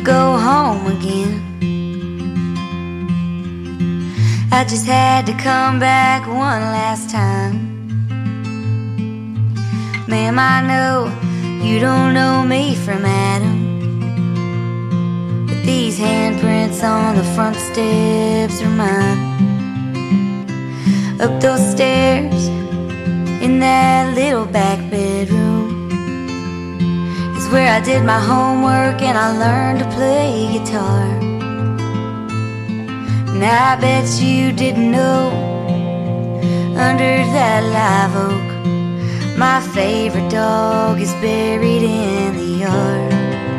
to go home again. I just had to come back one last time. Ma'am, I know you don't know me from Adam, but these handprints on the front steps are mine. Up those stairs in that little back bedroom is where I did my homework and I learned to play guitar. And I bet you didn't know, under that live oak, my favorite dog is buried in the yard.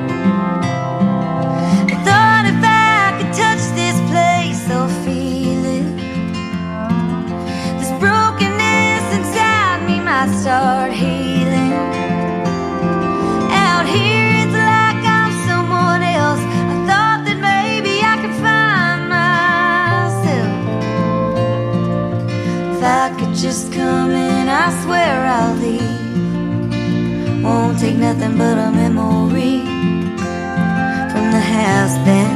I thought if I could touch this place, I'll feel it. This brokenness inside me might start healing. Out here it's like I'm someone else. I thought that maybe I could find myself. If I could just come in, I swear I'll leave. Won't take nothing but a memory from the house that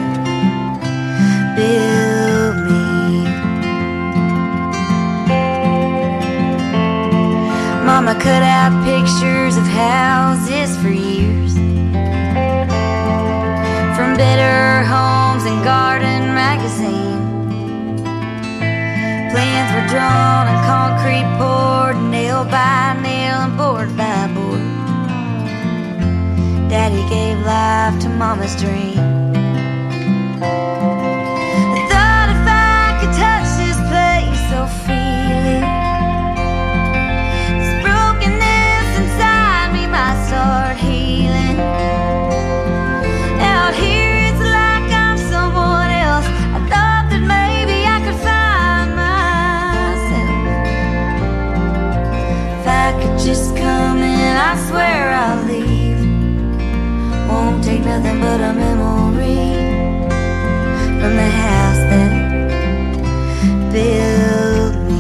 built me. Mama cut out pictures of houses for years, from Better Homes and Garden magazine. Plans were drawn and concrete poured, nail by nail and board by board. Daddy gave life to Mama's dream. I thought if I could touch this place, I'll feel it. This brokenness inside me might start healing. Out here it's like I'm someone else. I thought that maybe I could find myself. If I could just come in, I swear I'll leave. Won't take nothing but a memory from the house that built me.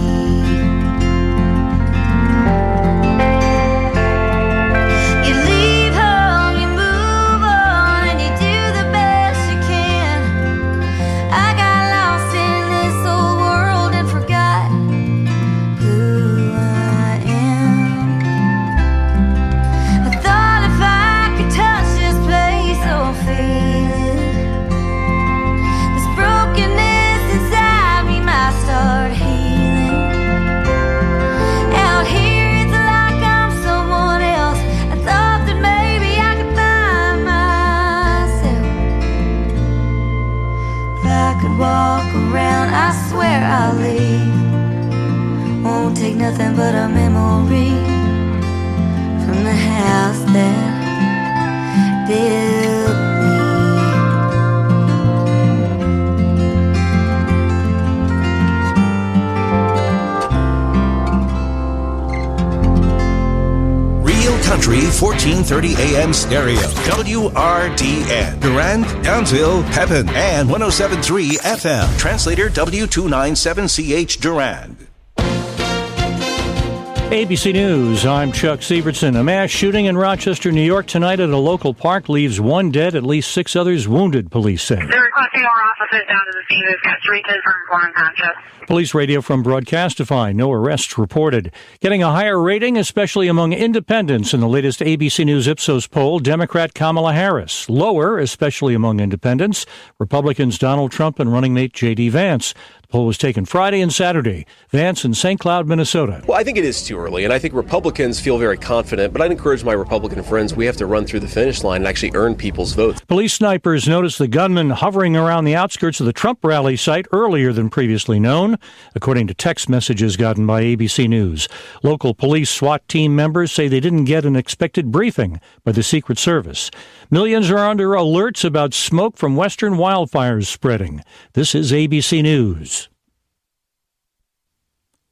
You leave home, you move on, and you do the best you can. I got lost in this old world and forgot who I am. I thought if I could touch this place, I'll feel it. This brokenness inside me might start healing. Out here it's like I'm someone else. I thought that maybe I could find myself. If I could walk around, I swear I'll leave. Won't take nothing but a memory from the house that built me. Real Country 1430 AM stereo. WRDN. Durand, Townsville, Pepin, and 107.3 FM. Translator W297CH Durand. ABC News, I'm Chuck Sievertson. A mass shooting in Rochester, New York tonight at a local park leaves one dead, at least 6 others wounded, police say. They're requesting more officers down to the scene. We've got 3 confirmed, 1 unconscious. Police radio from Broadcastify, no arrests reported. Getting a higher rating, especially among independents in the latest ABC News Ipsos poll, Democrat Kamala Harris. Lower, especially among independents, Republicans Donald Trump and running mate J.D. Vance. The poll was taken Friday and Saturday. Vance in St. Cloud, Minnesota. Well, I think it is too early, and I think Republicans feel very confident, but I'd encourage my Republican friends, we have to run through the finish line and actually earn people's votes. Police snipers noticed the gunman hovering around the outskirts of the Trump rally site earlier than previously known, according to text messages gotten by ABC News. Local police SWAT team members say they didn't get an expected briefing by the Secret Service. Millions are under alerts about smoke from western wildfires spreading. This is ABC News.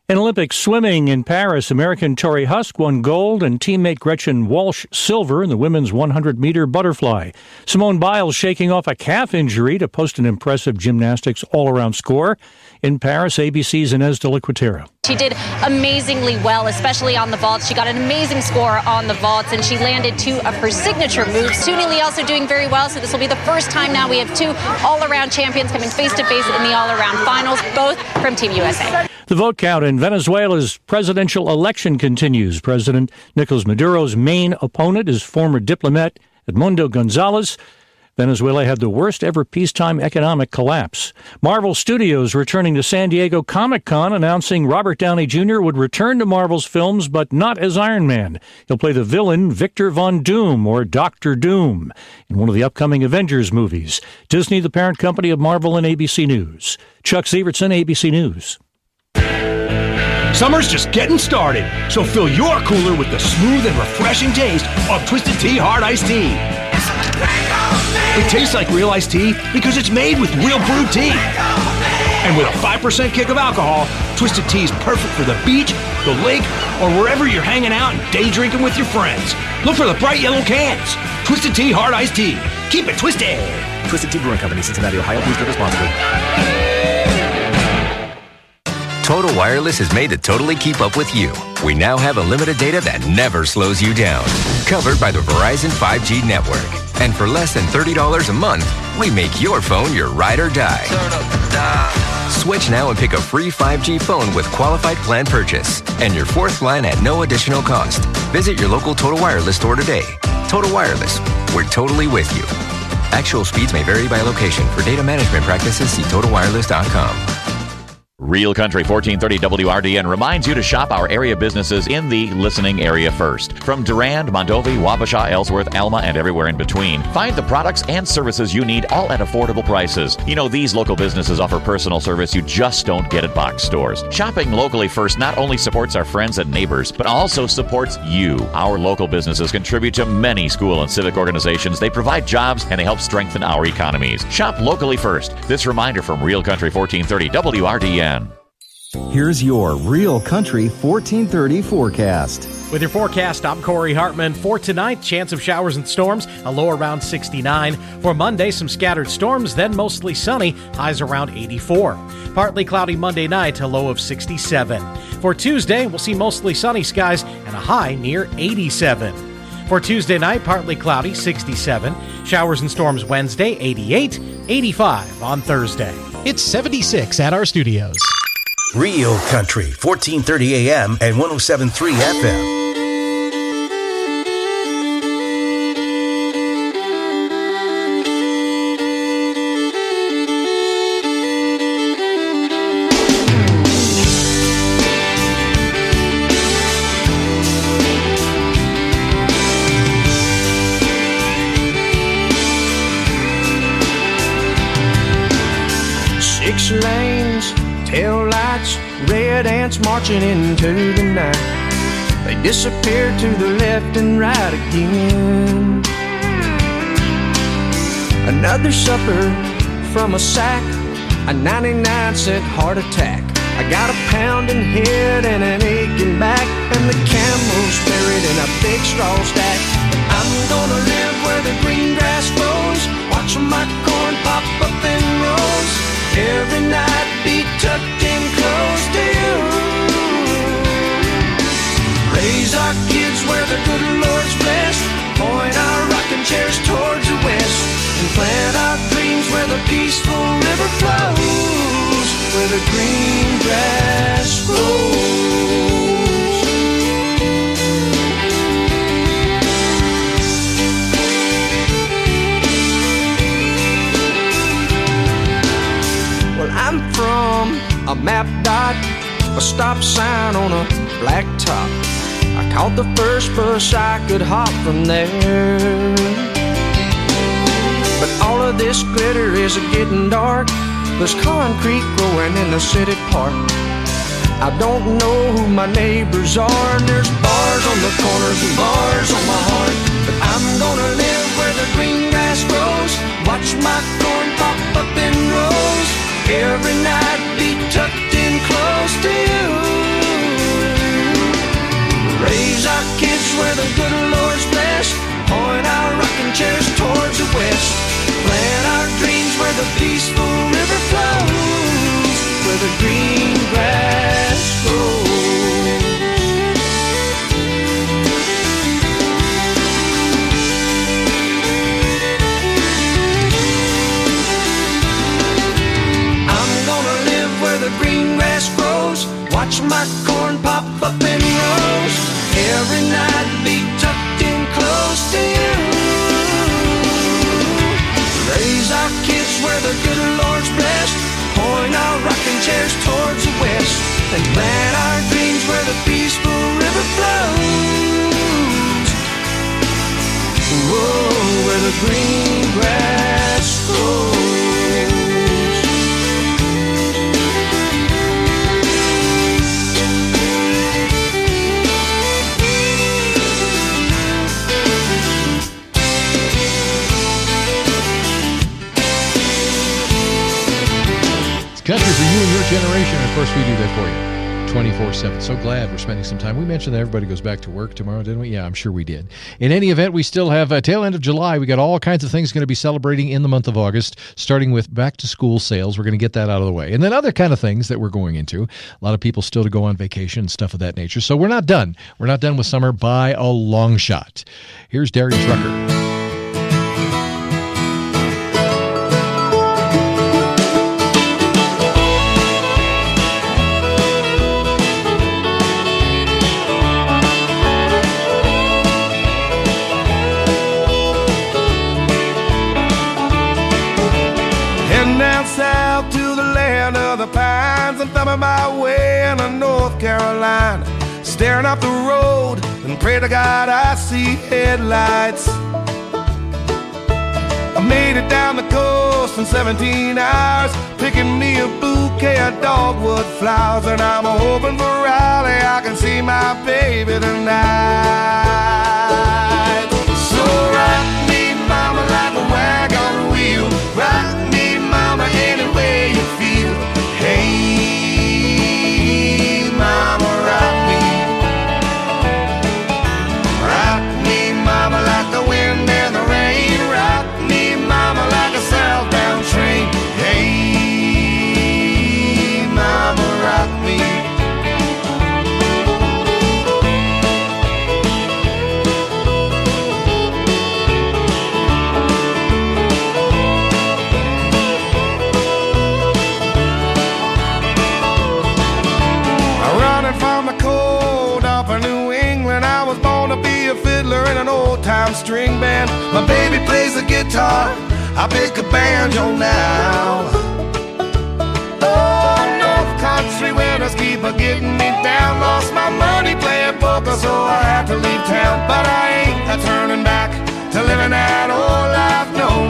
In Olympic swimming in Paris, American Tori Husk won gold and teammate Gretchen Walsh silver in the women's 100-meter butterfly. Simone Biles shaking off a calf injury to post an impressive gymnastics all-around score. In Paris, ABC's Inez de la Cuetara. She did amazingly well, especially on the vaults. She got an amazing score on the vaults, and she landed two of her signature moves. Suni Lee also doing very well, so this will be the first time now we have two all-around champions coming face-to-face in the all-around finals, both from Team USA. The vote count in Venezuela's presidential election continues. President Nicolas Maduro's main opponent is former diplomat Edmundo Gonzalez. Venezuela had the worst ever peacetime economic collapse. Marvel Studios returning to San Diego Comic-Con, announcing Robert Downey Jr. would return to Marvel's films, but not as Iron Man. He'll play the villain Victor Von Doom, or Dr. Doom, in one of the upcoming Avengers movies. Disney, the parent company of Marvel, and ABC News. Chuck Sievertson, ABC News. Summer's just getting started, so fill your cooler with the smooth and refreshing taste of Twisted Tea Hard Iced Tea. It tastes like real iced tea because it's made with real brewed tea. And with a 5% kick of alcohol, Twisted Tea is perfect for the beach, the lake, or wherever you're hanging out and day drinking with your friends. Look for the bright yellow cans. Twisted Tea Hard Iced Tea. Keep it twisted. Twisted Tea Brewing Company, Cincinnati, Ohio. Please drink responsibly. Total Wireless is made to totally keep up with you. We now have unlimited data that never slows you down. Covered by the Verizon 5G network. And for less than $30 a month, we make your phone your ride or die. Switch now and pick a free 5G phone with qualified plan purchase. And your fourth line at no additional cost. Visit your local Total Wireless store today. Total Wireless. We're totally with you. Actual speeds may vary by location. For data management practices, see TotalWireless.com. Real Country 1430 WRDN reminds you to shop our area businesses in the listening area first. From Durand, Mondovi, Wabasha, Ellsworth, Alma, and everywhere in between. Find the products and services you need, all at affordable prices. You know, these local businesses offer personal service you just don't get at box stores. Shopping locally first not only supports our friends and neighbors, but also supports you. Our local businesses contribute to many school and civic organizations. They provide jobs and they help strengthen our economies. Shop locally first. This reminder from Real Country 1430 WRDN. Here's your Real Country 1430 forecast. With your forecast, I'm Corey Hartman. For tonight, chance of showers and storms, a low around 69. For Monday, some scattered storms, then mostly sunny, highs around 84. Partly cloudy Monday night, a low of 67. For Tuesday, we'll see mostly sunny skies and a high near 87. For Tuesday night, partly cloudy, 67. Showers and storms Wednesday, 88. 85 on Thursday. It's 76 at our studios. Real Country, 1430 AM and 107.3 FM. Six lanes, tail lights, red ants marching into the night. They disappear to the left and right again. Another supper from a sack, a 99-cent heart attack. I got a pounding head and an aching back, and the camel's buried in a big straw stack. I'm gonna live where the green grass grows, watch my corn pop up in rows. Every night be tucked in close to you. Raise our kids where the good Lord's blessed, point our rocking chairs towards the west, and plant our dreams where the peaceful river flows, where the green grass grows. Well, I'm from a map dot, a stop sign on a black top. I caught the first bus I could hop from there. But all of this glitter is getting dark. There's concrete growing in the city park. I don't know who my neighbors are, and there's bars on the corners and bars on my heart. But I'm gonna live where the green grass grows, watch my corn pop up in rows. Every night be tucked in close to you. kids where the good Lord's blessed. Point our rocking chairs towards the west. Plant our dreams where the peaceful river flows, where the green grass grows. I'm gonna live where the green grass grows. Watch my corn pop up in rows. Every night be tucked in close to you. Raise our kids where the good Lord's blessed. Point our rocking chairs towards the west. And plant our dreams where the peaceful river flows. Whoa, where the green grass grows. Country for you and your generation. Of course, we do that for you 24/7. So glad we're spending some time. We mentioned that everybody goes back to work tomorrow, didn't we? Yeah, I'm sure we did. In any event, we still have a tail end of July. We got all kinds of things going to be celebrating in the month of August, starting with back to school sales. We're going to get that out of the way. And then other kind of things that we're going into. A lot of people still to go on vacation and stuff of that nature. So we're not done. We're not done with summer by a long shot. Here's Darius Rucker. South to the land of the pines, I'm thumbing my way into North Carolina, staring up the road and pray to God I see headlights. I made it down the coast in 17 hours, picking me a bouquet of dogwood flowers, and I'm hoping for Raleigh I can see my baby tonight. So rock me, mama, like a wagon wheel. Rock me, mama, any way you feel. Hey, mama, rock me. Rock me, mama, like the wind and the rain. Rock me, mama, like a southbound train. Hey, mama, rock me. In an old-time string band, my baby plays the guitar, I pick a banjo now. Oh, North Country winters keep getting me down. Lost my money playing poker, so I had to leave town. But I ain't turning back to living that old life no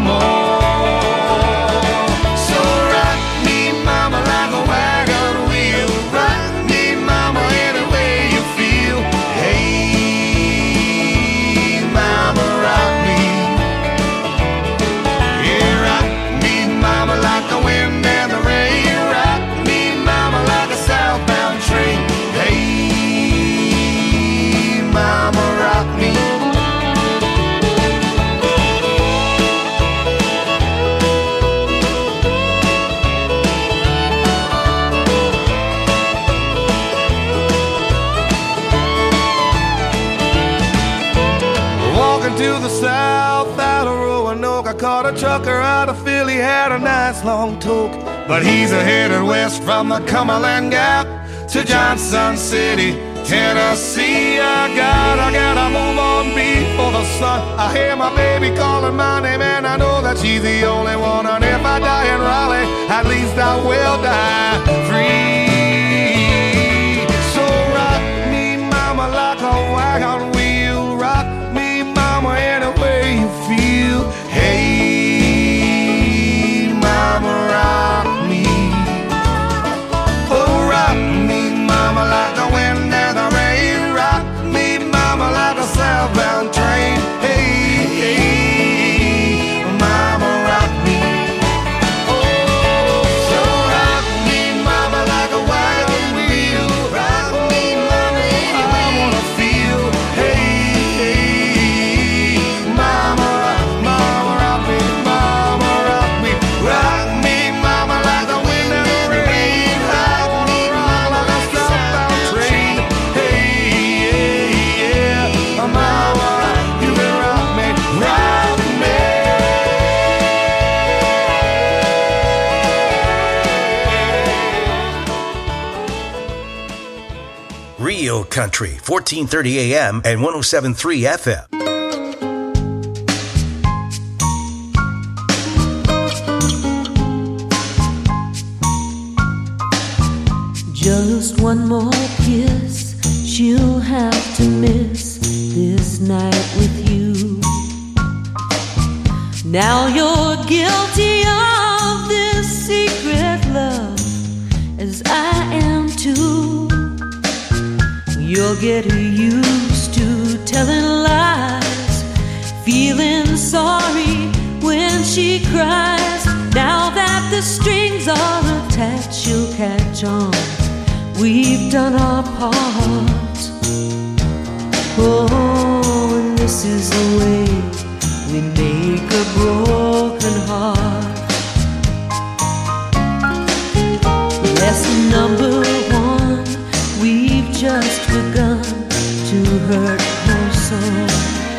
more. So rock me, mama, like a wagon wheel. Rock me, mama, any way you feel. Hey, mama, rock me. Yeah, rock me, mama, like the wind and the rain. Rock me, mama, like a southbound train. Hey, mama, rock me. To the south out of Roanoke, I caught a trucker out of Philly, had a nice long toke. But he's headed west from the Cumberland Gap to Johnson City, Tennessee. I gotta move on before the sun. I hear my baby calling my name, and I know that she's the only one. And if I die in Raleigh, at least I will die free. So rock me, mama, like a wagon wheel. Rock me, mama, any way you feel. Hey, mama, rock me. Oh, rock me, mama, like the wind and the rain. Rock me, mama, like a southbound train. Hey, mama, rock me. Oh, so rock me, Real Country, 1430 AM and 107.3 FM. Just one more kiss, she'll have to miss this night with you. Now you're guilty of this secret love, as I am too. You'll get used to telling lies, feeling sorry when she cries. Now that the strings are attached, you'll catch on. We've done our part. Oh, and this is the way we make a broken heart. Lesson number one, we've just begun to hurt her soul.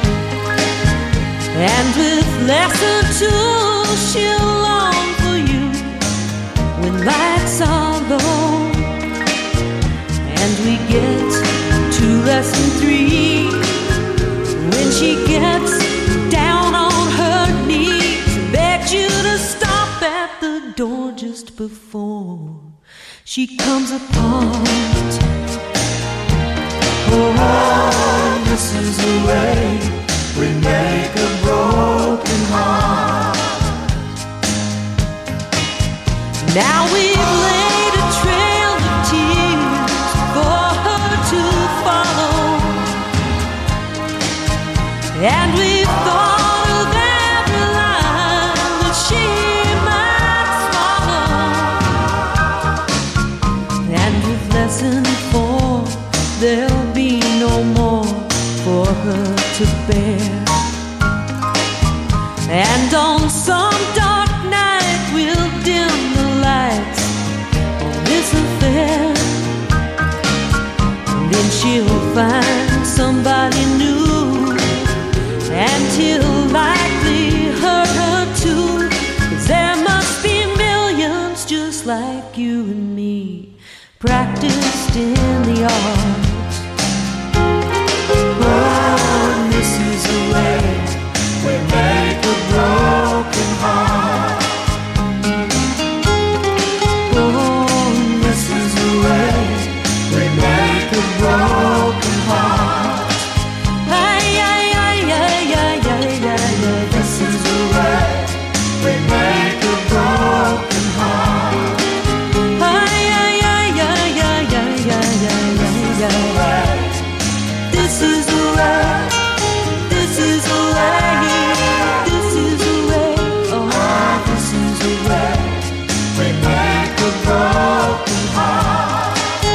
And with lesson two, she'll long for you when lights are low. And we get to lesson three, when she gets down on her knees, begs you to stop at the door just before she comes apart. Oh, this is the way we make a broken heart. Now we've laid a trail of tears for her to follow, and we've thought of every line that she might swallow. And with lesson four, there'll be no more for her to bear. And on some dark night we'll dim the lights on this affair, and then she'll find somebody new, and he'll likely hurt her too, 'cause there must be millions just like you and me, practiced in the art. Oh, this is the way we make a broken heart. Oh, this is the way we make a broken heart. Ay, ay, ay, ay, ay, ay, ay, ay. This is the way we make a broken heart. Ay, ay, ay, ay, ay, ay, ay, ay, ay, ay. This is the way. This is the way. This is the way. Oh, this is the way we make a broken heart.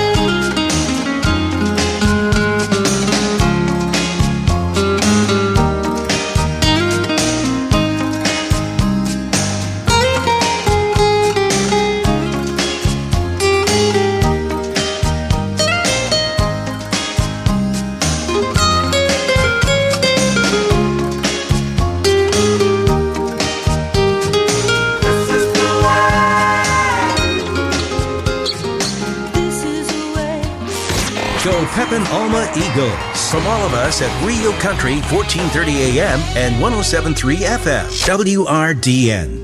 Joe Pepin Alma Eagles. From all of us at Real Country, 1430 AM and 107.3 FM. WRDN.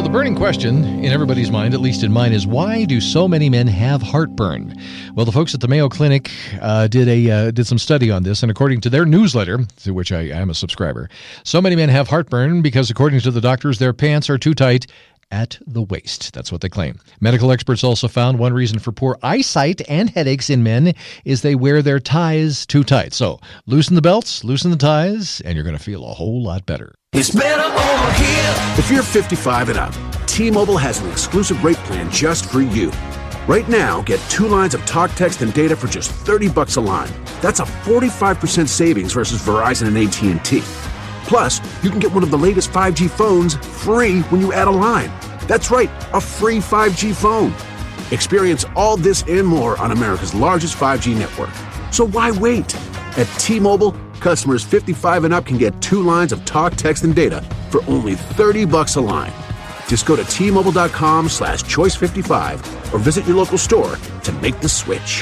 the burning question in everybody's mind, at least in mine, is why do so many men have heartburn? Well, the folks at the Mayo Clinic did some study on this, and according to their newsletter, to which I am a subscriber, so many men have heartburn because, according to the doctors, their pants are too tight at the waist. That's what they claim. Medical experts also found one reason for poor eyesight and headaches in men is they wear their ties too tight. So loosen the belts, loosen the ties, and you're going to feel a whole lot better. It's better over here. If you're 55 and up, T-Mobile has an exclusive rate plan just for you. Right now, get 2 lines of talk, text, and data for just $30 a line. That's a 45% savings versus Verizon and AT&T. Plus, you can get one of the latest 5G phones free when you add a line. That's right, a free 5G phone. Experience all this and more on America's largest 5G network. So why wait? At T-Mobile, customers 55 and up can get 2 lines of talk, text, and data for only $30 a line. Just go to T-Mobile.com/choice55 or visit your local store to make the switch.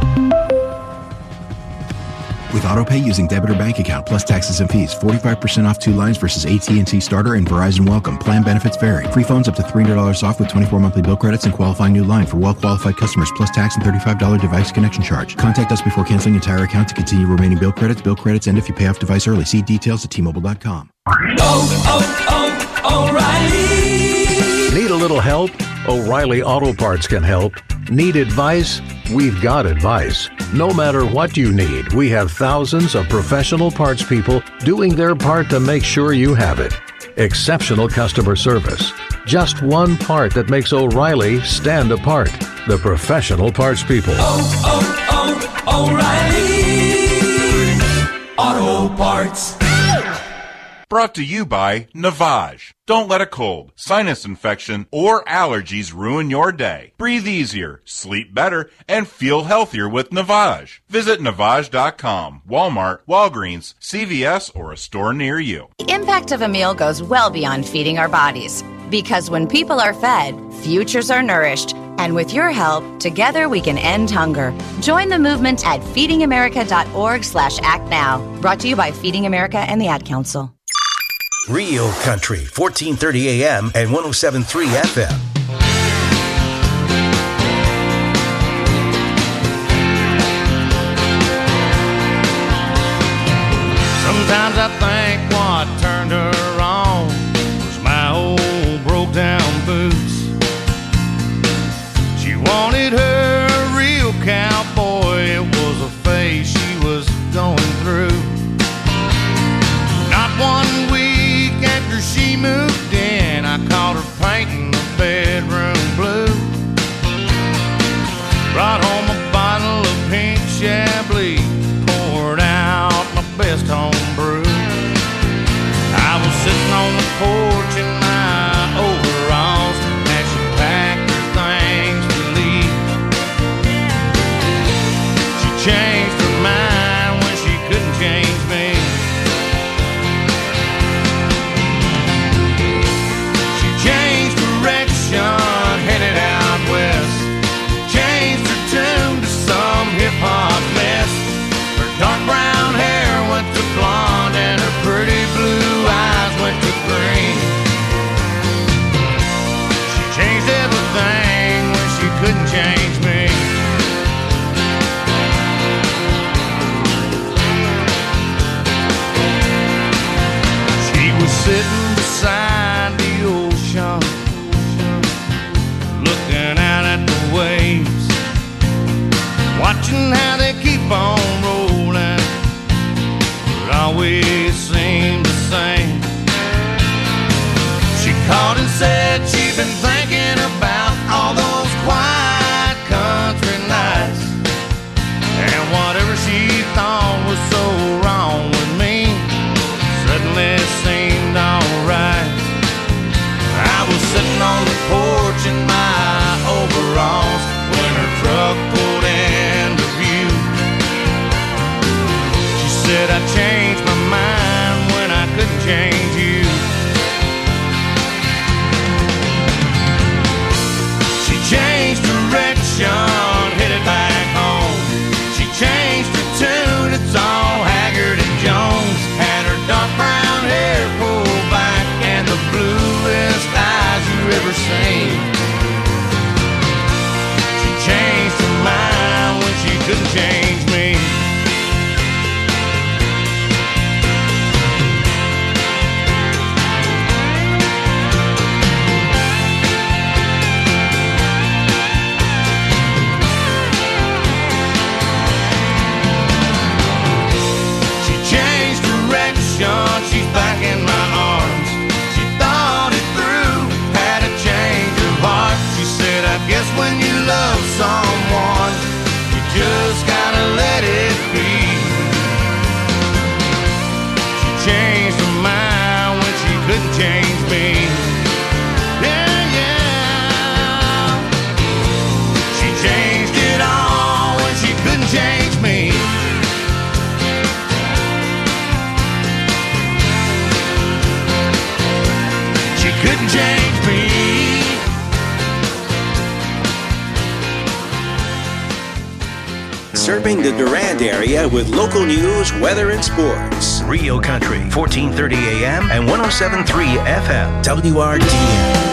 With AutoPay using debit or bank account plus taxes and fees, 45% off 2 lines versus AT&T Starter and Verizon Welcome. Plan benefits vary. Free phones up to $300 off with 24 monthly bill credits and qualifying new line for well-qualified customers plus tax and $35 device connection charge. Contact us before canceling entire account to continue remaining bill credits. Bill credits end if you pay off device early. See details at T-Mobile.com. O'Reilly! Need a little help? O'Reilly Auto Parts can help. Need advice? We've got advice. No matter what you need, we have thousands of professional parts people doing their part to make sure you have it. Exceptional customer service. Just one part that makes O'Reilly stand apart. The professional parts people. O'Reilly Auto Parts. Brought to you by Navage. Don't let a cold, sinus infection, or allergies ruin your day. Breathe easier, sleep better, and feel healthier with Navage. Visit Navage.com, Walmart, Walgreens, CVS, or a store near you. The impact of a meal goes well beyond feeding our bodies. Because when people are fed, futures are nourished. And with your help, together we can end hunger. Join the movement at feedingamerica.org/actnow. Brought to you by Feeding America and the Ad Council. Real Country, 1430 AM and 107.3 FM. Sometimes I think what turned her on was my old broke down boots. She wanted her a real cowboy. It was a phase she was going through. Not 1 week after she moved in, I caught her painting the bedroom blue. Brought home a bottle of pink Chablis, poured out my best home brew. I was sitting on the porch in my overalls as she packed her things to leave. She changed her mind when she couldn't change me. Headed out west, changed her tune to some hip-hop mess. Her dark brown hair went to blonde and her pretty blue eyes went to green. She changed everything when she couldn't change me. She was sitting beside the ocean, looking out at the waves, watching how they keep on rolling, but always seem the same. She called and said she'd been thinking about all those quiet country nights, and whatever she thought was so wrong with me suddenly seemed alright. I was sitting on the porch in my overalls when her truck pulled into view. She said, I changed my mind when I couldn't change you. She changed direction, headed back home. She changed her tune, it's all Haggard and Jones. Had her dark brown hair pulled back and the bluest eyes you ever change me. Yeah, yeah. She changed it all when she couldn't change me. She couldn't change me. Serving the Durand area with local news, weather, and sports. Rio Country, 1430 AM and 107.3 FM. WRDN.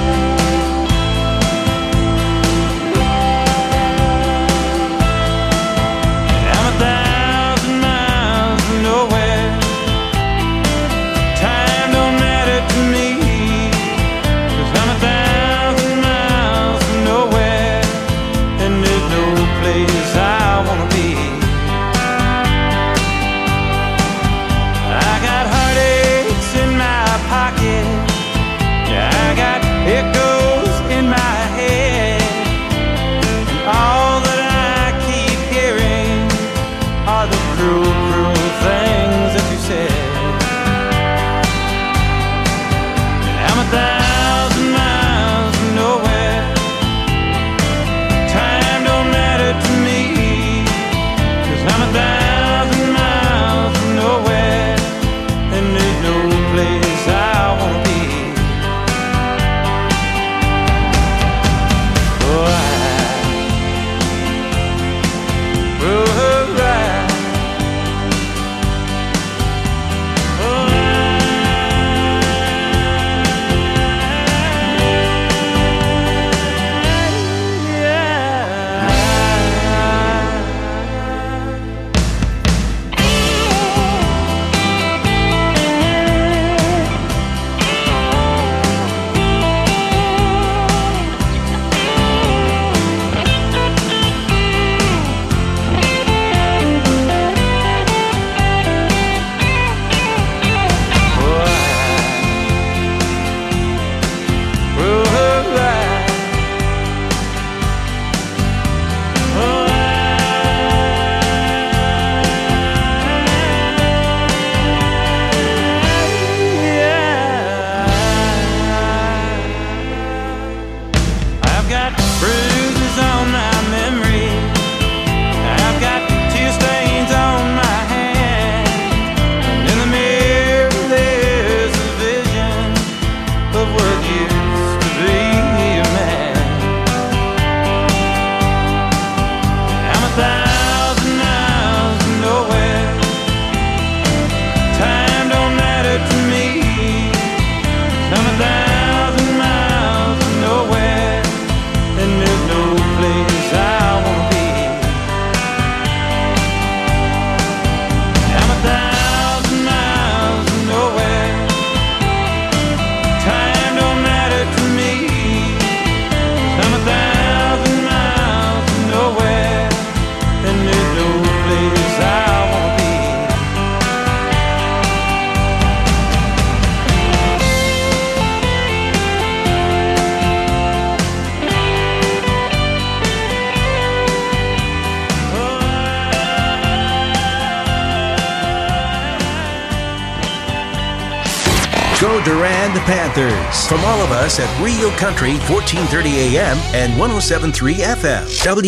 Go Durand Panthers. From all of us at Rio Country, 1430 AM and 107.3 FM.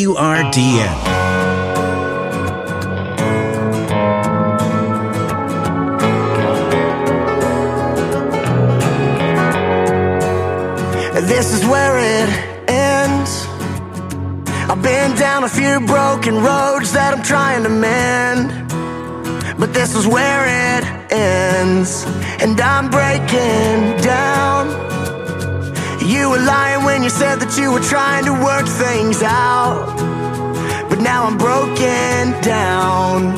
WRDN. This is where it ends. I've been down a few broken roads that I'm trying to mend, but this is where it ends, and I'm breaking down. You were lying when you said that you were trying to work things out, but now I'm broken down.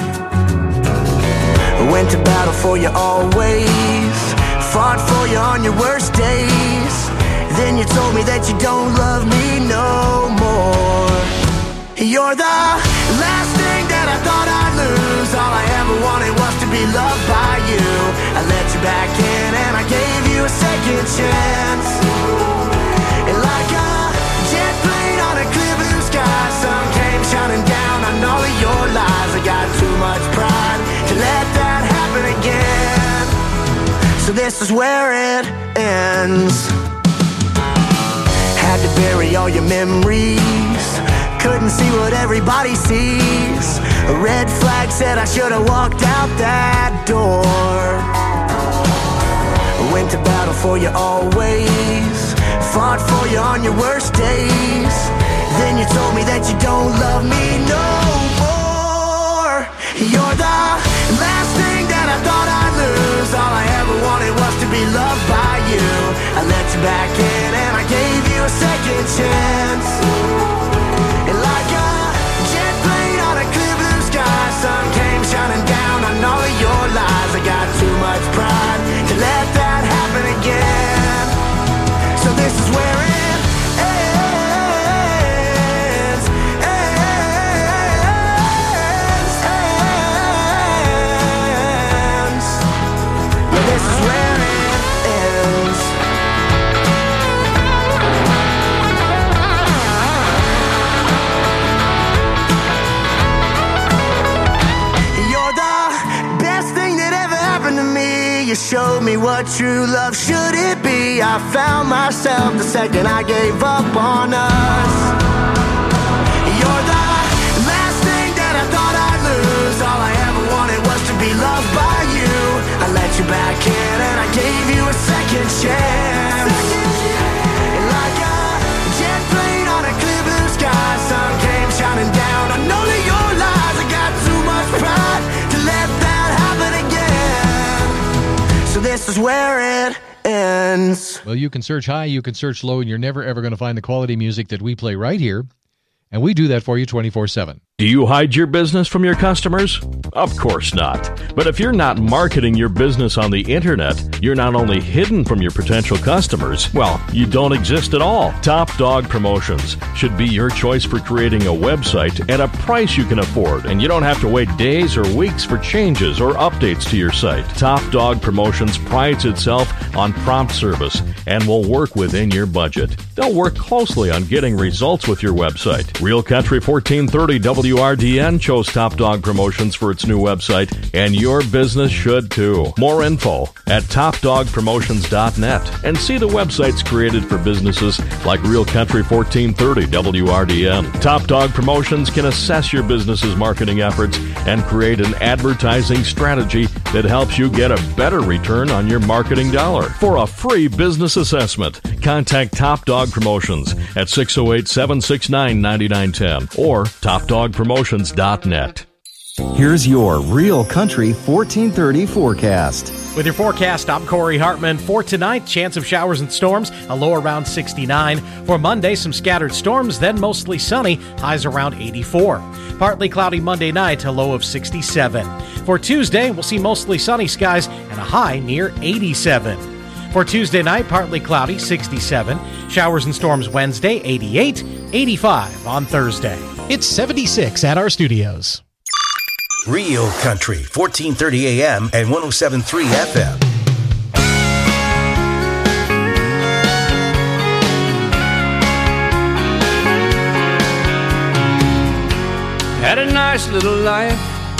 I went to battle for you always, fought for you on your worst days. Then you told me that you don't love me no more. You're the last thing that I thought I'd lose. All I ever wanted was to be loved by you. I let you back in and I gave you a second chance. And like a jet plane on a clear blue sky, sun came shining down on all of your lies. I got too much pride to let that happen again. So this this is where it ends. Had to bury all your memories, couldn't see what everybody sees. A red flag said I should have walked out that door. Went to battle for you always, fought for you on your worst days. Then you told me that you don't love me no more. You're the last thing that I thought I'd lose. All I ever wanted was to be loved by you. I let you back in and I gave you a second chance. And like a jet plane on a clear blue sky, sun came shining down on all of your lies. I got too much pride to let that happen again. So this is where it ends. Yeah, this is where it ends. You're the best thing that ever happened to me. You showed me what true love should it be. I found myself the second I gave up on us. You're the last thing that I thought I'd lose. All I ever wanted was to be loved by you. I let you back in and I gave you a second chance. And like a jet plane on a clear blue sky, sun came shining down on all of your lies. I got too much pride to let that happen again. So this is where it ends. Well, you can search high, you can search low, and you're never, ever going to find the quality music that we play right here. And we do that for you 24/7. Do you hide your business from your customers? Of course not. But if you're not marketing your business on the internet, you're not only hidden from your potential customers, well, you don't exist at all. Top Dog Promotions should be your choice for creating a website at a price you can afford, and you don't have to wait days or weeks for changes or updates to your site. Top Dog Promotions prides itself on prompt service and will work within your budget. They'll work closely on getting results with your website. Real Country 1430 WRDN chose Top Dog Promotions for its new website, and your business should too. More info at topdogpromotions.net, and see the websites created for businesses like Real Country 1430 WRDN. Top Dog Promotions can assess your business's marketing efforts and create an advertising strategy that helps you get a better return on your marketing dollar. For a free business assessment, contact Top Dog Promotions at 608-769-9910 or topdogpromotions.net. Here's your Real Country 1430 forecast. With your forecast, I'm Corey Hartman. For tonight, chance of showers and storms, a low around 69. For Monday, some scattered storms, then mostly sunny, highs around 84. Partly cloudy Monday night, a low of 67. For Tuesday, we'll see mostly sunny skies and a high near 87. For Tuesday night, partly cloudy, 67. Showers and storms Wednesday, 88. 85 on Thursday. It's 76 at our studios. Real Country, 1430 AM and 107.3 FM. Had a nice little life,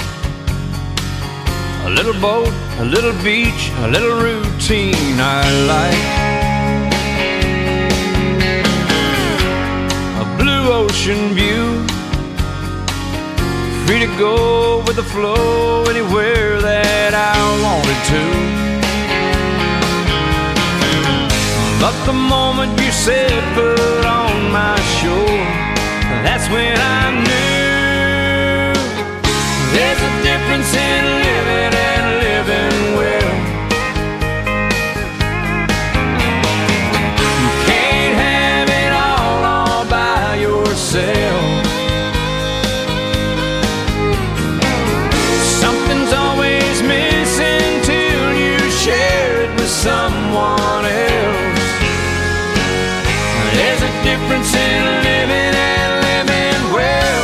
a little boat, a little beach, a little routine I like. A blue ocean view, free to go with the flow anywhere that I wanted to. But the moment you said put on my shore, that's when I knew there's a difference in living and living well. You can't have it all by yourself. Something's always missing till you share it with someone else. There's a difference in living and living well.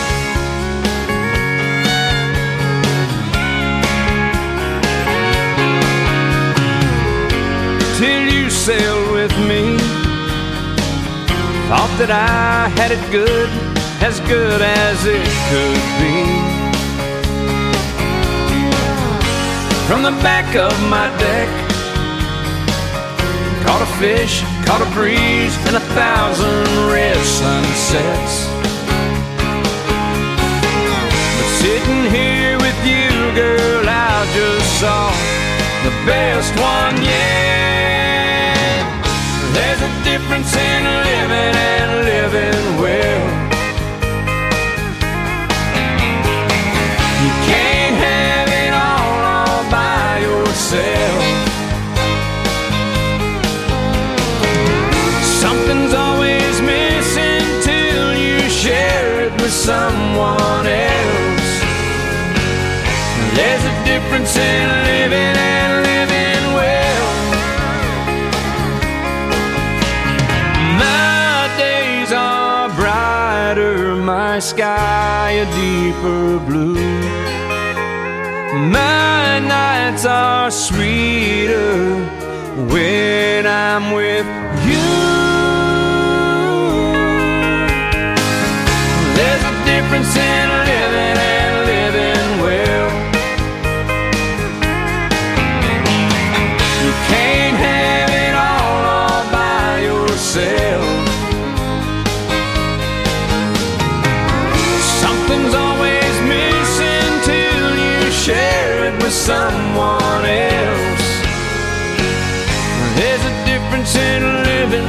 Till you sailed with me, thought that I had it good as it could be. From the back of my deck, Caught a fish, caught a breeze, and 1,000 red sunsets. But sitting here with you, girl, I just saw the best one yet. There's a difference in living and living well. You can't have it all by yourself. Something's always missing till you share it with someone else. There's a difference in living and living well. My days are brighter, my sky a deeper blue. My nights are sweeter when I'm with you. There's a difference in living and living well. You can't have it all by yourself. Something's always missing till you share it with someone else. There's a difference in living.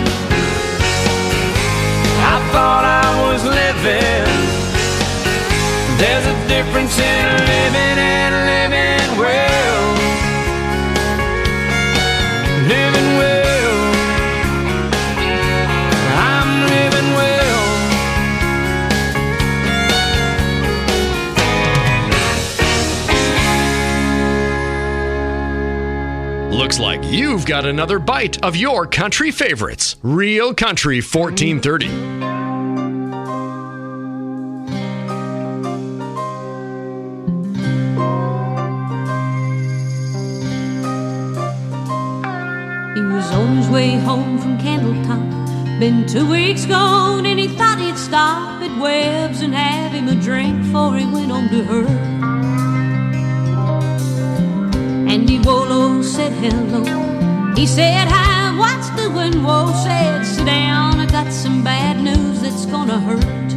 I thought I was living. There's a difference in living and living well. Living well. I'm living well. Looks like you've got another bite of your country favorites. Real Country 1430. On his way home from Candletop, been 2 weeks gone, and he thought he'd stop at Webb's and have him a drink before he went on to her. Andy Wolo said hello. He said hi, what's doing? Whoa, said sit down, I got some bad news that's gonna hurt.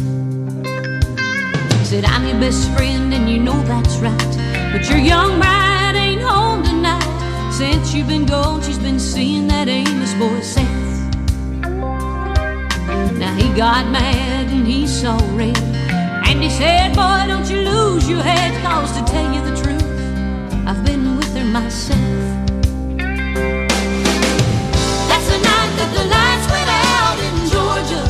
Said I'm your best friend and you know that's right, but your young bride ain't home tonight. Since you've been gone, she's been seeing that Amos boy Seth. Now he got mad and he saw red, and he said, boy, don't you lose your head, cause to tell you the truth, I've been with her myself. That's the night that the lights went out in Georgia.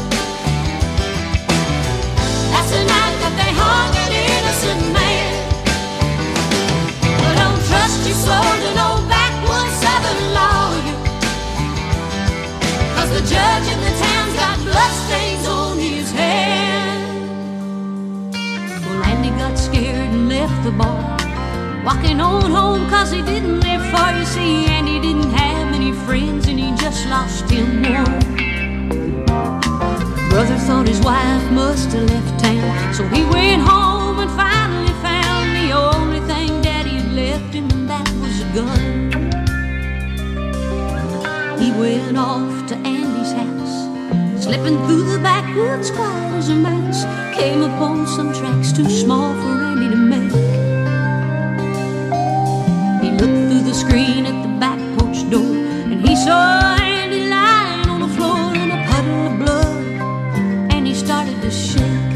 That's the night that they hung an innocent man. Well, don't trust your soul to no backwoods Southern lawyer, cause the judge in the town's got bloodstains on his hand. Well, Andy got scared and left the bar, walking on home cause he didn't live far. You see, Andy didn't have many friends and he just lost him one. Brother thought his wife must have left town, so he went home and finally found the only thing Daddy had left him, and that was a gun. He went off to Andy's house, slipping through the backwoods quiet as a mouse, came upon some tracks too small for Andy to make. He looked through the screen at the back porch door, and he saw Andy lying on the floor in a puddle of blood, and he started to shake.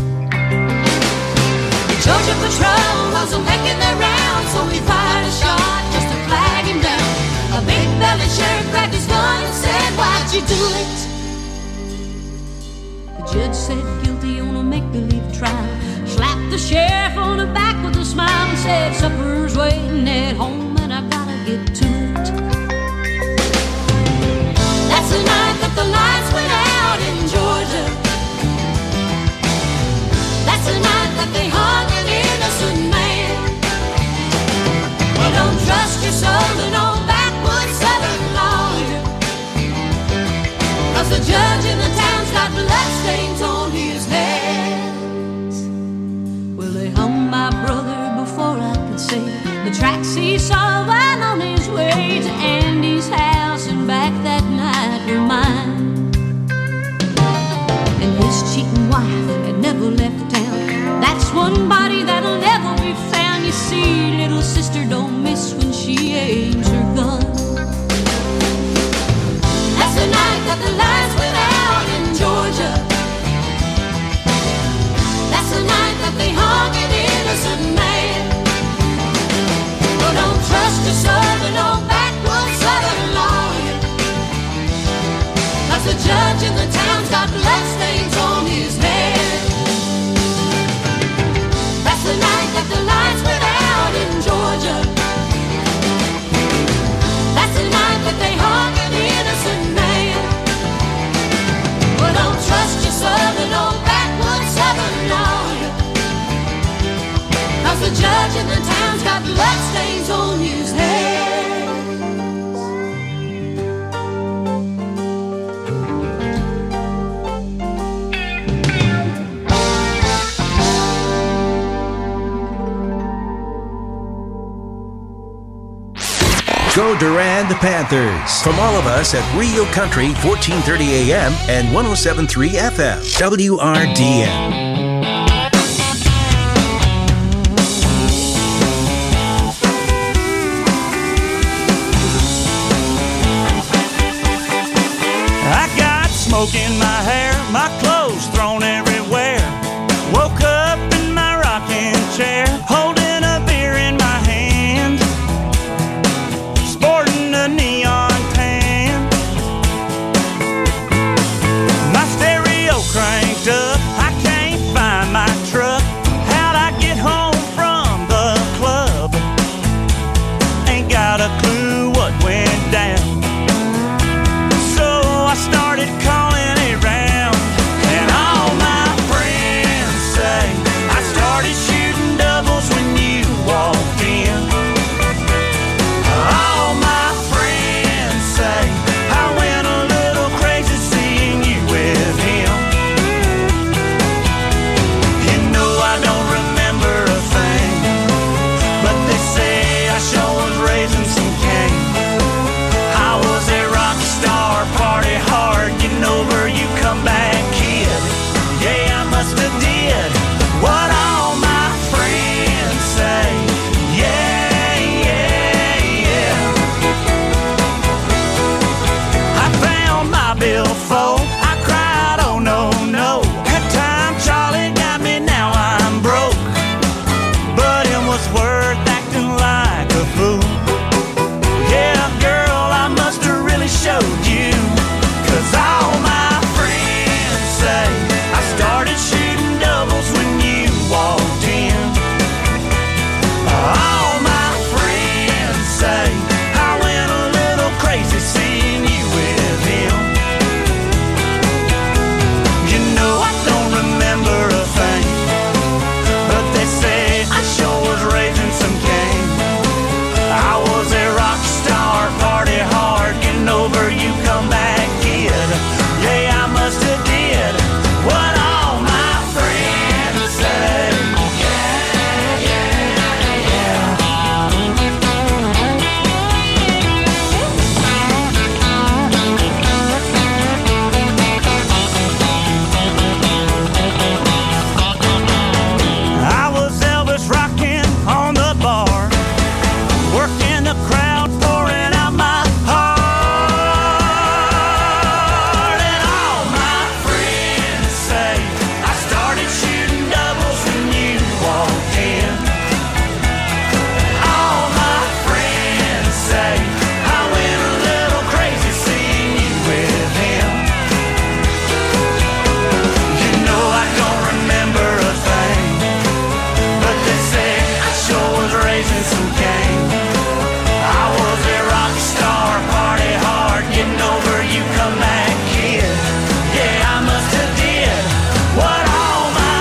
The Georgia Patrol wasn't making their rounds, so he fired a shot just to flag him down. A big-bellied sheriff grabbed his gun and said, why'd you do it? The judge said guilty on a make-believe trial, slapped the sheriff on the back with a smile and said, supper's waiting at home and I gotta get to it. That's the night that the lights went out in Georgia. That's the night that they hung an innocent man. Well, don't trust your soul to no backwoods Southern lawyer, cause the judge in the town's got bloodstains on his hands. Well, they hung my brother before I say the tracks he saw while on his way to Andy's house and back you see, little sister don't miss when she aims her gun. That's the night that the lights went out in Georgia. That's the night that they hung an innocent man. Oh, don't trust your southern old backwoods southern lawyer, 'cause the judge in the town's got bloodstains on his head. That's the night that the lights went out in Georgia. That's the night that they hung an innocent man. Well, don't trust your southern old backwoods southern lawyer, 'cause the judge in the town's got bloodstains on his head. Go Durand Panthers. From all of us at Rio Country 1430 AM and 107.3 FM. WRDN. I got smoke in my hair, my clothes thrown everywhere. Woke up in my rocking chair, holding a beer in my hand, sporting a neon tan. My stereo cranked up, I can't find my truck. How'd I get home from the club? Ain't got a clue what went down. So I started calling around, and all my friends say I started shooting doubles when you walked in. All my friends say I went a little crazy seeing you with him. You know I don't remember a thing, but they say I sure was raising some cane. I was a rock star, party hard, getting over you come back kid. Yeah, I must have did what all my friends say. Yeah, yeah, yeah. I found my billfold, I cried, oh no, no. That time Charlie got me, now I'm broke. But it was worth acting like a fool. Yeah, girl, I must have really showed you, 'cause all my friends say I started shooting doubles when you walked in. All my friends say I went a little crazy seeing you with him. You know I don't remember a thing, but they say I sure was raising some cane. I was a rock star, party hard, getting over you come back kid. Yeah, I must have did what all my friends say. Yeah, yeah, yeah. I was Elvis rocking on the bar, working the crowd, pouring out my heart. And all my friends say I started shooting doubles when you walked in. All my friends say I went a little crazy seeing you with him. You know I don't remember a thing, but they say I sure was raising some cane. I was a rock star, party hard, getting over you come back kid. Yeah, I must have did what all my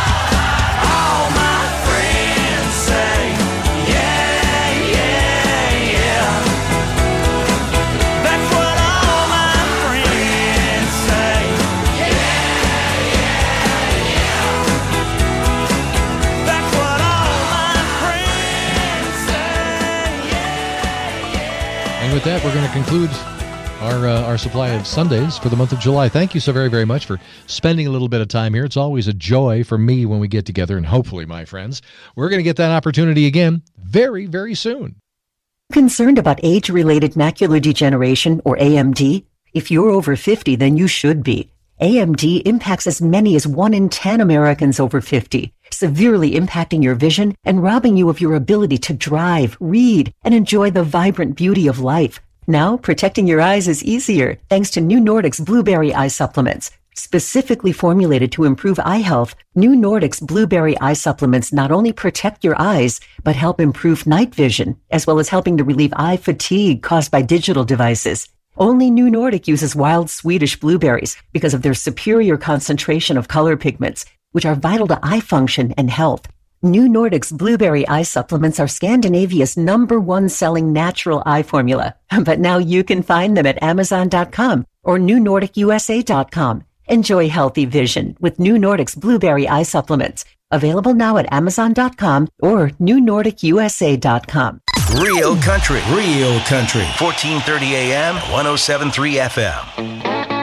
friends say. Yeah, yeah, yeah. That's what all my friends say. Yeah, yeah, yeah. That's what all my friends say. And with that, we're going to conclude our supply of Sundays for the month of July. Thank you so very, very much for spending a little bit of time here. It's always a joy for me when we get together, and hopefully, my friends, we're going to get that opportunity again very, very soon. Concerned about age-related macular degeneration, or AMD? If you're over 50, then you should be. AMD impacts as many as 1 in 10 Americans over 50, severely impacting your vision and robbing you of your ability to drive, read, and enjoy the vibrant beauty of life. Now, protecting your eyes is easier thanks to New Nordic's Blueberry Eye Supplements. Specifically formulated to improve eye health, New Nordic's Blueberry Eye Supplements not only protect your eyes, but help improve night vision, as well as helping to relieve eye fatigue caused by digital devices. Only New Nordic uses wild Swedish blueberries because of their superior concentration of color pigments, which are vital to eye function and health. New Nordic's Blueberry Eye Supplements are Scandinavia's #1 selling natural eye formula. But now you can find them at Amazon.com or NewNordicUSA.com. Enjoy healthy vision with New Nordic's Blueberry Eye Supplements. Available now at Amazon.com or NewNordicUSA.com. Real country. 1430 AM, 107.3 FM.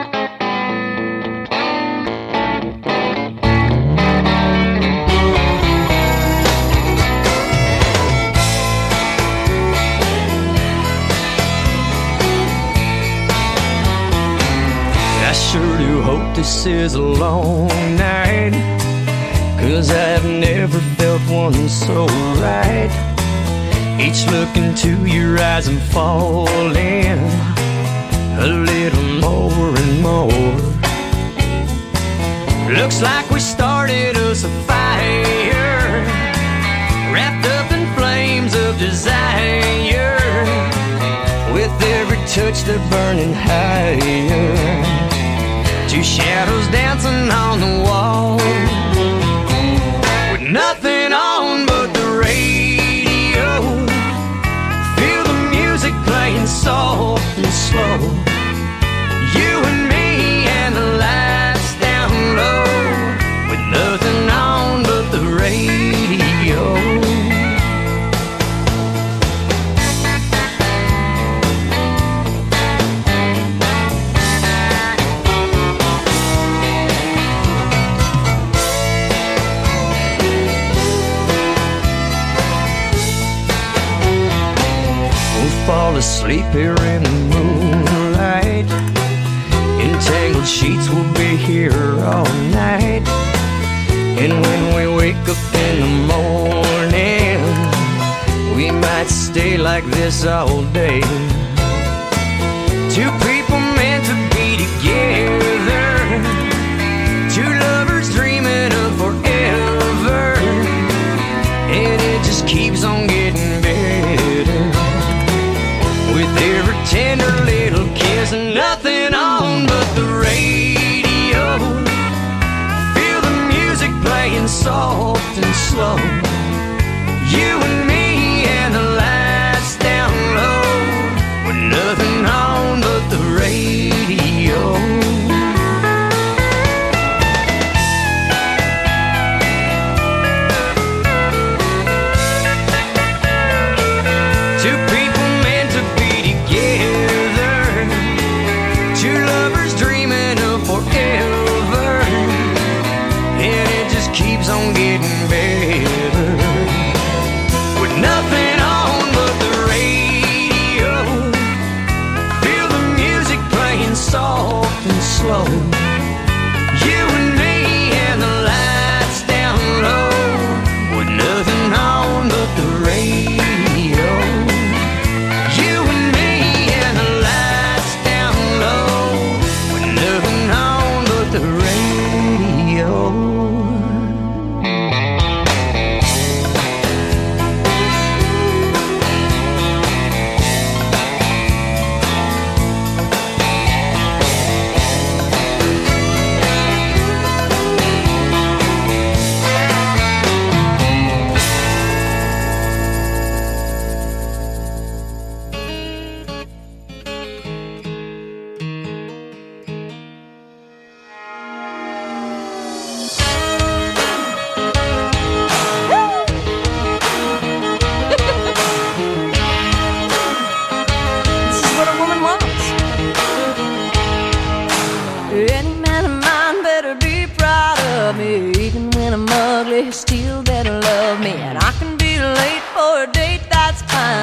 Sure do hope this is a long night, 'cause I've never felt one so right. Each look into your eyes and falling a little more and more. Looks like we started us a fire, wrapped up in flames of desire, with every touch they're burning higher. Two shadows dancing on the wall, with nothing on but the radio. Feel the music playing soft and slow. You and me and the lights down low, with nothing on but the radio. Fall asleep here in the moonlight. Entangled sheets will be here all night. And when we wake up in the morning, we might stay like this all day. Two people meant to be together, two lovers dreaming of forever, and it just keeps on getting better. With every tender little kiss and nothing on but the radio. Feel the music playing soft and slow. You and me and the lights down low, with nothing on but the radio. Keeps on getting better.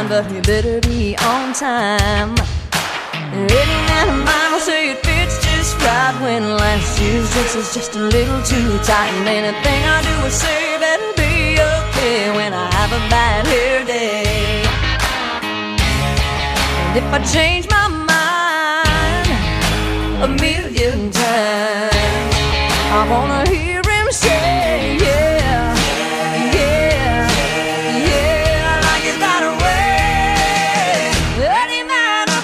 mine, but you better be on time. Any man of mine will say it fits just right when last year's dress is just a little too tight. And anything I do or say better be okay when I have a bad hair day. And if I change my mind a million times, I wanna hear him say, yeah, yeah, yeah, like it's not a way. Any man of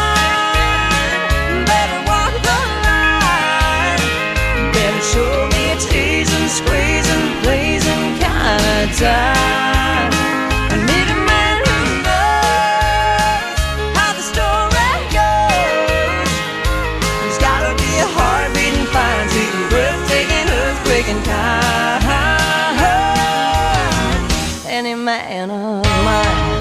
mine better walk the line, better show me a teasing, squeezing, blazing kind of time. I need a man who knows how the story goes. He's gotta be a heart-beating, fine-tuning, breathtaking, earthquaking kind. Any man of mine.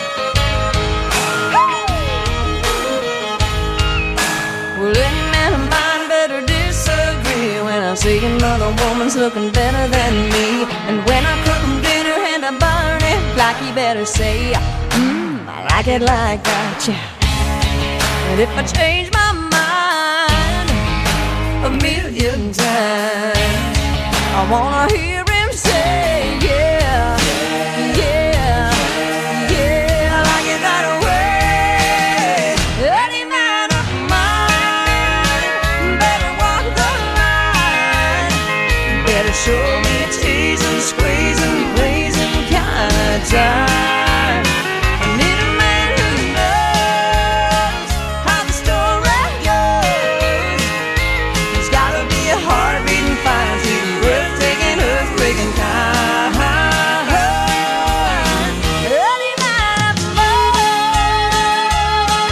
Well, any man of mine better disagree when I see another woman's looking better than me. And when I cook him dinner and I burn it, like he better say, I like it like that, yeah. And if I change my mind a million times, I wanna hear him say, yeah, yeah, yeah, like it that way. Any man of mine better walk the line, better show me a teasing, squeezing, blazing kind of time. I need a man who knows how the story goes. He's gotta be a heart-beating, fine-tuning, breathtaking, earthquaking kind. Any man of mine.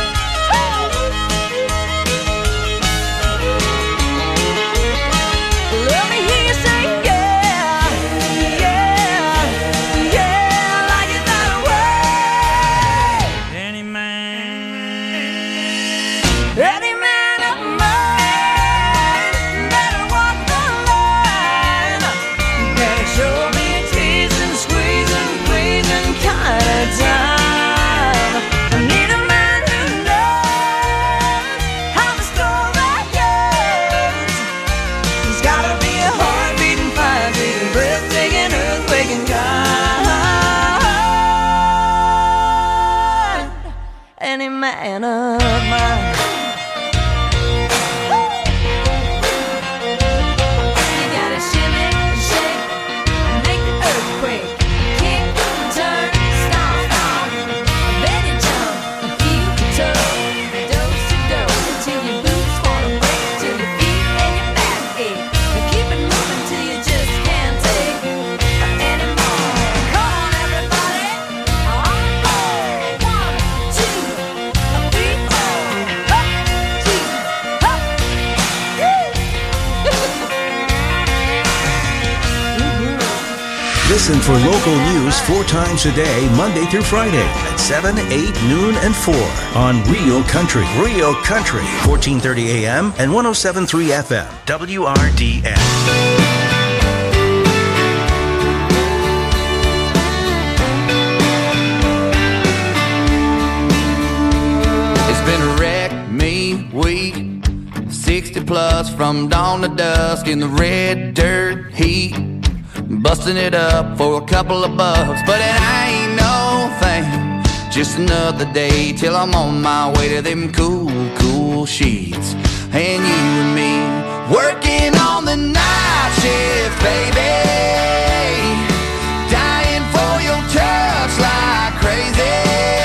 Let me hear you say, yeah, yeah, yeah, like it that way. Any man of mine better walk the line, better show me a teasing, squeezing, pleasing kind of time. I need a man who knows how the story goes. He's gotta be a heart-beating, fine-beating, breathtaking, earthquaking kind. Any man of mine. You gotta shimmy, shake, make the earthquake. Kick, turn, stomp, stomp. Then you jump, heel to toe, dose to dose, until your boots wanna break, till your feet and your back ache. But keep it moving till you just can't take anymore. Come on, everybody, on the floor. 1, 2, 3, 4. Up, 2, up. Listen for local news 4 times a day, Monday through Friday at 7, 8, noon, and 4 on Real Country. Real Country, 1430 AM and 107.3 FM. WRDN. It's been a wreck, me, week 60 plus from dawn to dusk in the red dirt heat, busting it up for a couple of bucks. But it ain't no thing, just another day till I'm on my way to them cool, cool sheets. And you and me working on the night shift, baby, dying for your touch like crazy,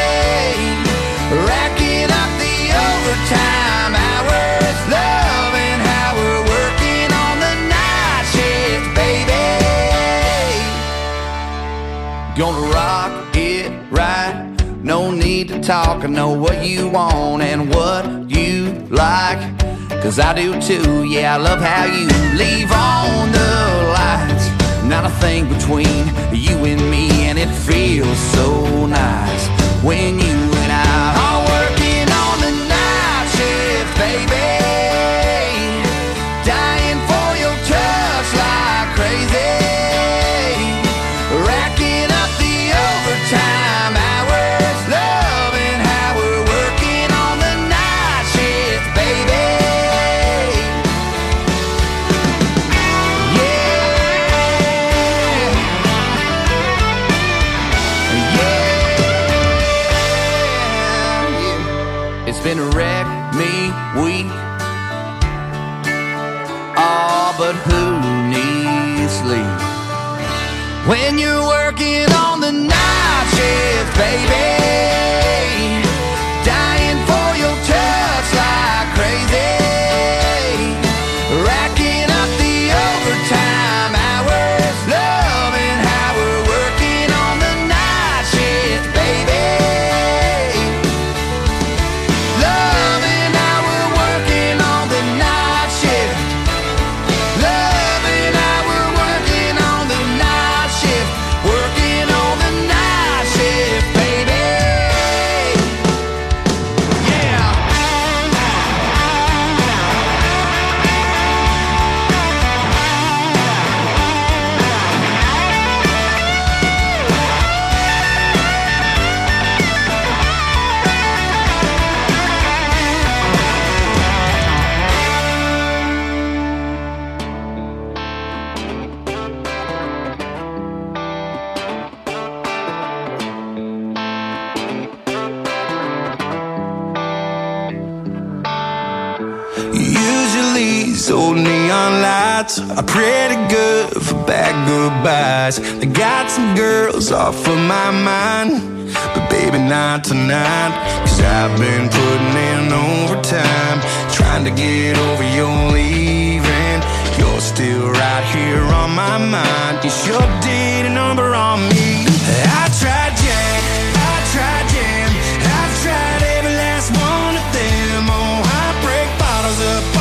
racking up the overtime hours, loving how we're working on the night shift, baby. Gonna rock it right, no need to talk, I know what you want and what you like, 'cause I do too, yeah, I love how you leave on the lights. Not a thing between you and me, and it feels so nice when you and I are working on the night shift, baby, dying for your touch like crazy, racking up the overtime hours, been wreck me weak. Oh, but who needs sleep when you're working on the night shift, baby? Dying for your touch like crazy, racking up the overtime hours, loving how we're working on the night shift, baby. Loving how we're working on the night shift. Loving how we're working on the night shift. Working on the night shift, baby. Usually these old neon lights are pretty good for bad goodbyes. They got some girls off of my mind, but baby not tonight. Cause I've been putting in overtime, trying to get over your leaving. You're still right here on my mind. You sure did a number on me.